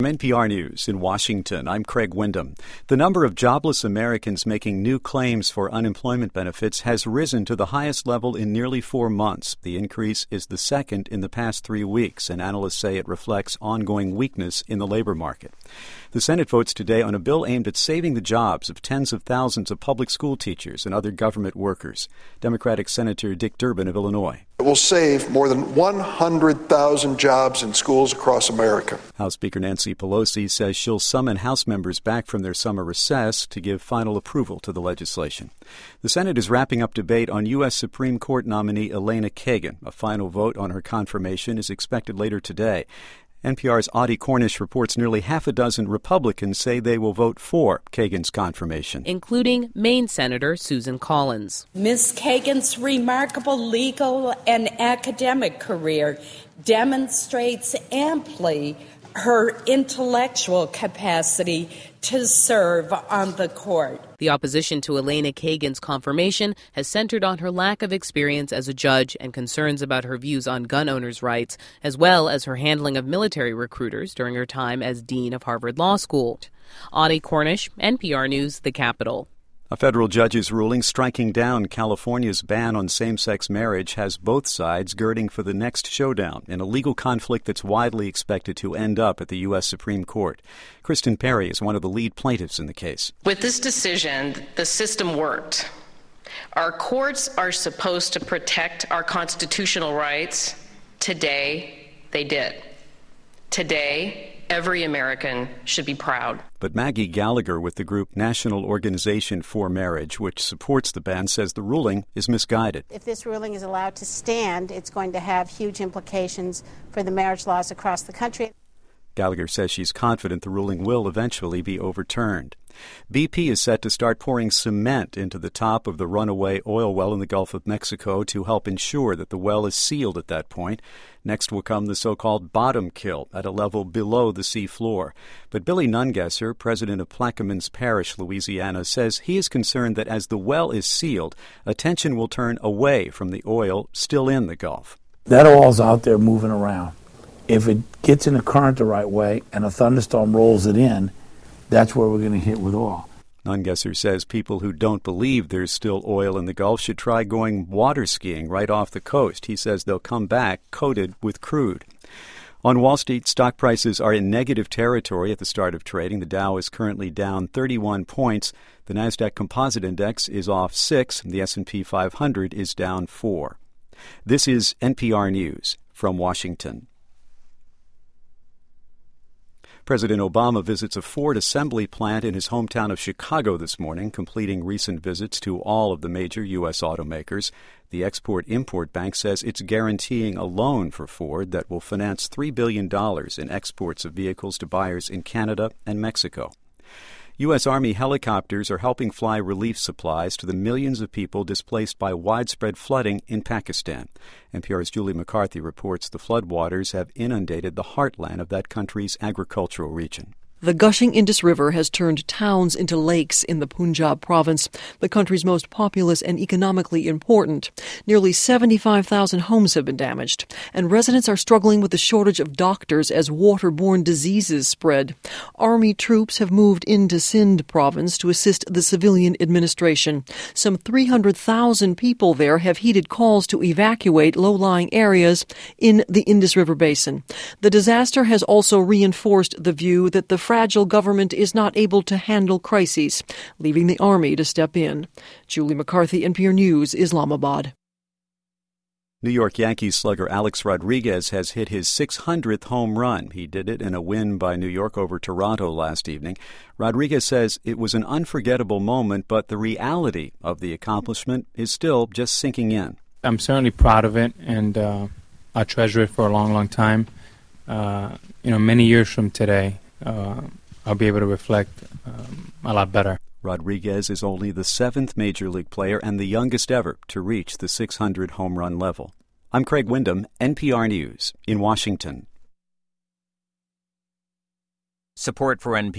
From NPR News in Washington, I'm Craig Windham. The number of jobless Americans making new claims for unemployment benefits has risen to the highest level in nearly 4 months. The increase is the second in the past 3 weeks, and analysts say it reflects ongoing weakness in the labor market. The Senate votes today on a bill aimed at saving the jobs of tens of thousands of public school teachers and other government workers. Democratic Senator Dick Durbin of Illinois. It will save more than 100,000 jobs in schools across America. House Speaker Nancy Pelosi says she'll summon House members back from their summer recess to give final approval to the legislation. The Senate is wrapping up debate on U.S. Supreme Court nominee Elena Kagan. A final vote on her confirmation is expected later today. NPR's Audie Cornish reports nearly half a dozen Republicans say they will vote for Kagan's confirmation, including Maine Senator Susan Collins. Ms. Kagan's remarkable legal and academic career demonstrates amply her intellectual capacity to serve on the court. The opposition to Elena Kagan's confirmation has centered on her lack of experience as a judge and concerns about her views on gun owners' rights, as well as her handling of military recruiters during her time as dean of Harvard Law School. Audie Cornish, NPR News, The Capitol. A federal judge's ruling striking down California's ban on same-sex marriage has both sides girding for the next showdown in a legal conflict that's widely expected to end up at the U.S. Supreme Court. Kristen Perry is one of the lead plaintiffs in the case. With this decision, the system worked. Our courts are supposed to protect our constitutional rights. Today, they did. Today, every American should be proud. But Maggie Gallagher with the group National Organization for Marriage, which supports the ban, says the ruling is misguided. If this ruling is allowed to stand, it's going to have huge implications for the marriage laws across the country. Gallagher says she's confident the ruling will eventually be overturned. BP is set to start pouring cement into the top of the runaway oil well in the Gulf of Mexico to help ensure that the well is sealed at that point. Next will come the so-called bottom kill at a level below the sea floor. But Billy Nungesser, president of Plaquemines Parish, Louisiana, says he is concerned that as the well is sealed, attention will turn away from the oil still in the Gulf. That oil's out there moving around. If it gets in the current the right way and a thunderstorm rolls it in, that's where we're going to hit with oil. Nungesser says people who don't believe there's still oil in the Gulf should try going water skiing right off the coast. He says they'll come back coated with crude. On Wall Street, stock prices are in negative territory at the start of trading. The Dow is currently down 31 points. The Nasdaq Composite Index is off 6. The S&P 500 is down 4. This is NPR News from Washington. President Obama visits a Ford assembly plant in his hometown of Chicago this morning, completing recent visits to all of the major U.S. automakers. The Export-Import Bank says it's guaranteeing a loan for Ford that will finance $3 billion in exports of vehicles to buyers in Canada and Mexico. U.S. Army helicopters are helping fly relief supplies to the millions of people displaced by widespread flooding in Pakistan. NPR's Julie McCarthy reports the floodwaters have inundated the heartland of that country's agricultural region. The gushing Indus River has turned towns into lakes in the Punjab province, the country's most populous and economically important. Nearly 75,000 homes have been damaged, and residents are struggling with the shortage of doctors as waterborne diseases spread. Army troops have moved into Sindh province to assist the civilian administration. Some 300,000 people there have heeded calls to evacuate low-lying areas in the Indus River basin. The disaster has also reinforced the view that the fragile government is not able to handle crises, leaving the army to step in. Julie McCarthy, NPR News, Islamabad. New York Yankees slugger Alex Rodriguez has hit his 600th home run. He did it in a win by New York over Toronto last evening. Rodriguez says it was an unforgettable moment, but the reality of the accomplishment is still just sinking in. I'm certainly proud of it, and I'll treasure it for a long, long time. Many years from today, I'll be able to reflect a lot better. Rodriguez is only the 7th Major League player and the youngest ever to reach the 600 home run level. I'm Craig Windham, NPR News, in Washington. Support for NPR